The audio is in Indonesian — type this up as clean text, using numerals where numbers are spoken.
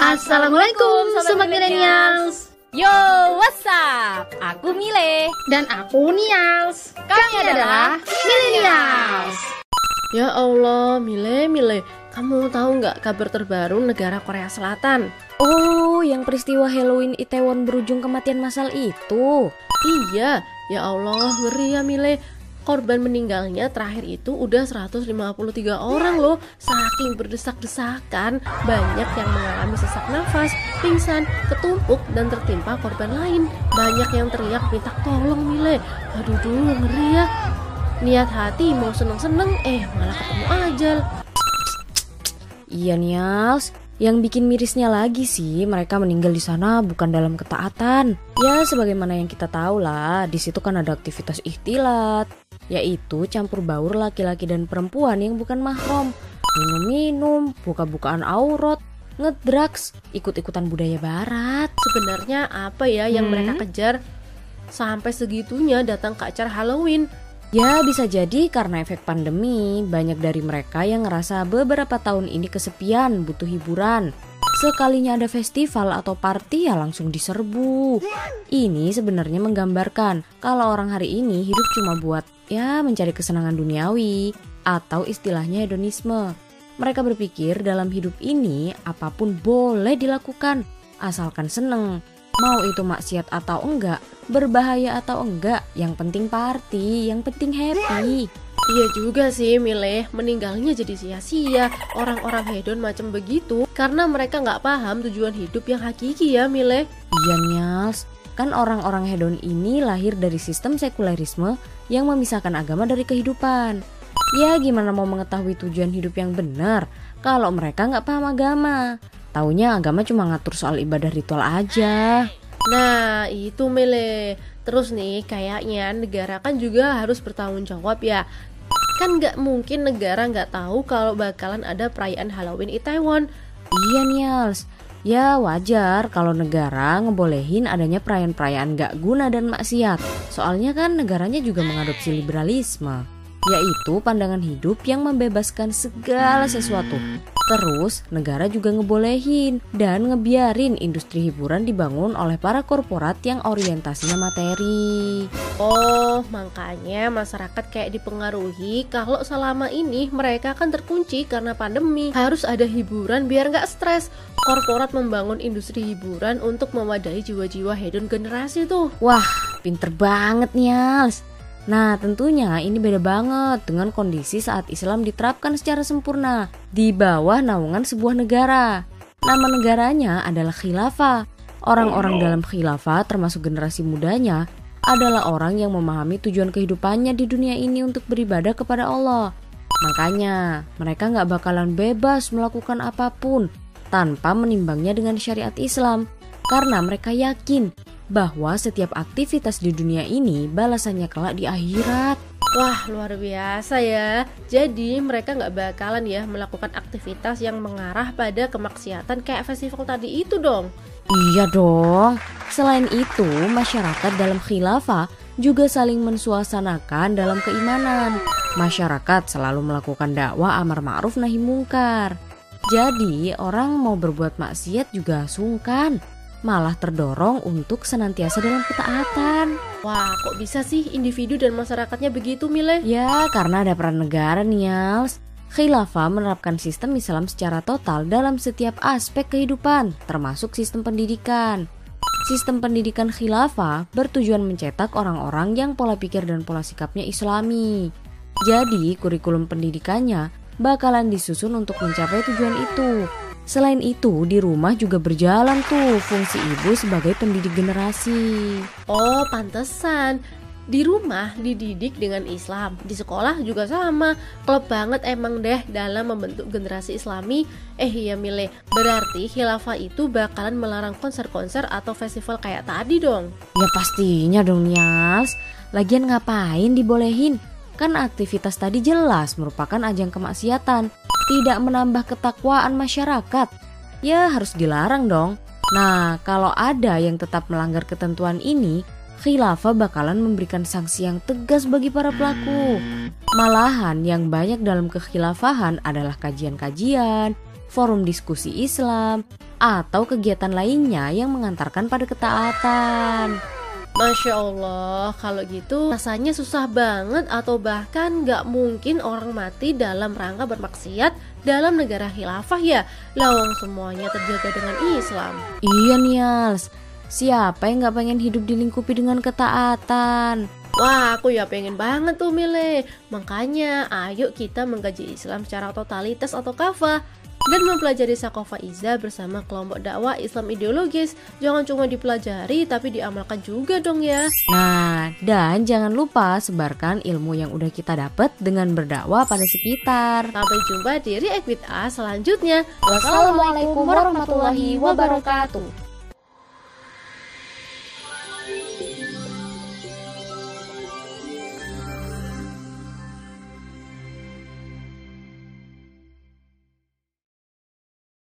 Assalamualaikum Sobat Millennials. Yo, what's up? Aku Mile. Dan aku Nials. Kami adalah Millennials. Ya Allah, Mile, kamu tahu nggak kabar terbaru negara Korea Selatan? Oh, yang peristiwa Halloween Itaewon berujung kematian massal itu. Iya, ya Allah, ngeri ya Mile. Korban meninggalnya terakhir itu udah 153 orang loh. Saking berdesak-desakan, banyak yang mengalami sesak nafas, pingsan, ketumpuk, dan tertimpa korban lain. Banyak yang teriak minta tolong Mile. Aduh dulu, ngeri ya. Niat hati mau seneng-seneng, malah ketemu ajal. Iya Nials, yang bikin mirisnya lagi sih mereka meninggal di sana bukan dalam ketaatan. Ya sebagaimana yang kita tahu lah, di situ kan ada aktivitas ikhtilat, yaitu campur baur laki-laki dan perempuan yang bukan mahram, minum-minum, buka-bukaan aurat, ngedrugs, ikut-ikutan budaya barat. Sebenarnya apa ya yang mereka kejar sampai segitunya datang ke acara Halloween? Ya bisa jadi karena efek pandemi, banyak dari mereka yang ngerasa beberapa tahun ini kesepian, butuh hiburan. Sekalinya ada festival atau party ya langsung diserbu. Ini sebenarnya menggambarkan kalau orang hari ini hidup cuma buat mencari kesenangan duniawi atau istilahnya hedonisme. Mereka berpikir dalam hidup ini apapun boleh dilakukan asalkan seneng. Mau itu maksiat atau enggak, berbahaya atau enggak, yang penting party, yang penting happy. Iya juga sih Mile, meninggalnya jadi sia-sia orang-orang hedon macam begitu karena mereka nggak paham tujuan hidup yang hakiki ya Mile. Iya Nials, kan orang-orang hedon ini lahir dari sistem sekulerisme yang memisahkan agama dari kehidupan. Ya gimana mau mengetahui tujuan hidup yang benar kalau mereka nggak paham agama? Taunya agama cuma ngatur soal ibadah ritual aja. Nah itu Mile. Terus nih kayaknya negara kan juga harus bertanggung jawab ya. Kan nggak mungkin negara nggak tahu kalau bakalan ada perayaan Halloween Itaewon. Iya Nials, ya wajar kalau negara ngebolehin adanya perayaan-perayaan gak guna dan maksiat. Soalnya kan negaranya juga mengadopsi liberalisme, yaitu pandangan hidup yang membebaskan segala sesuatu. Terus negara juga ngebolehin dan ngebiarin industri hiburan dibangun oleh para korporat yang orientasinya materi. Oh, makanya masyarakat kayak dipengaruhi kalau selama ini mereka kan terkunci karena pandemi. Harus ada hiburan biar nggak stres. Korporat membangun industri hiburan untuk mewadahi jiwa-jiwa hedon generasi tuh. Wah, pinter banget Nials. Nah tentunya ini beda banget dengan kondisi saat Islam diterapkan secara sempurna di bawah naungan sebuah negara. Nama negaranya adalah khilafah. Orang-orang dalam khilafah termasuk generasi mudanya adalah orang yang memahami tujuan kehidupannya di dunia ini untuk beribadah kepada Allah. Makanya mereka gak bakalan bebas melakukan apapun tanpa menimbangnya dengan syariat Islam. Karena mereka yakin bahwa setiap aktivitas di dunia ini balasannya kelak di akhirat. Wah luar biasa ya. Jadi mereka gak bakalan ya melakukan aktivitas yang mengarah pada kemaksiatan kayak festival tadi itu dong. Iya dong. Selain itu masyarakat dalam khilafah juga saling mensuasanakan dalam keimanan. Masyarakat selalu melakukan dakwah amar ma'ruf nahi mungkar. Jadi orang mau berbuat maksiat juga sungkan, malah terdorong untuk senantiasa dalam ketaatan. Wah kok bisa sih individu dan masyarakatnya begitu Mile? Ya karena ada peran negara Nials. Khilafah menerapkan sistem Islam secara total dalam setiap aspek kehidupan, termasuk sistem pendidikan. Sistem pendidikan khilafah bertujuan mencetak orang-orang yang pola pikir dan pola sikapnya Islami. Jadi kurikulum pendidikannya bakalan disusun untuk mencapai tujuan itu. Selain itu, di rumah juga berjalan tuh fungsi ibu sebagai pendidik generasi. Oh, pantesan. Di rumah dididik dengan Islam, di sekolah juga sama. Klop banget emang deh dalam membentuk generasi Islami. Iya Mile, berarti khilafah itu bakalan melarang konser-konser atau festival kayak tadi dong? Ya pastinya dong Nials. Lagian ngapain dibolehin? Kan aktivitas tadi jelas merupakan ajang kemaksiatan, tidak menambah ketakwaan masyarakat. Ya harus dilarang dong. Nah kalau ada yang tetap melanggar ketentuan ini, khilafah bakalan memberikan sanksi yang tegas bagi para pelaku. Malahan yang banyak dalam kekhilafahan adalah kajian-kajian, forum diskusi Islam, atau kegiatan lainnya yang mengantarkan pada ketaatan. Masya Allah, kalau gitu rasanya susah banget atau bahkan nggak mungkin orang mati dalam rangka bermaksiat dalam negara khilafah ya. Lawang semuanya terjaga dengan Islam. Iya Nials, siapa yang nggak pengen hidup dilingkupi dengan ketaatan? Wah, aku ya pengen banget tuh Mile. Makanya ayo kita mengkaji Islam secara totalitas atau kafah dan mempelajari Sakofa Iza bersama kelompok dakwah Islam ideologis. Jangan cuma dipelajari tapi diamalkan juga dong ya. Nah, dan jangan lupa sebarkan ilmu yang udah kita dapat dengan berdakwah pada sekitar. Sampai jumpa di React with Us selanjutnya. Wassalamualaikum warahmatullahi wabarakatuh.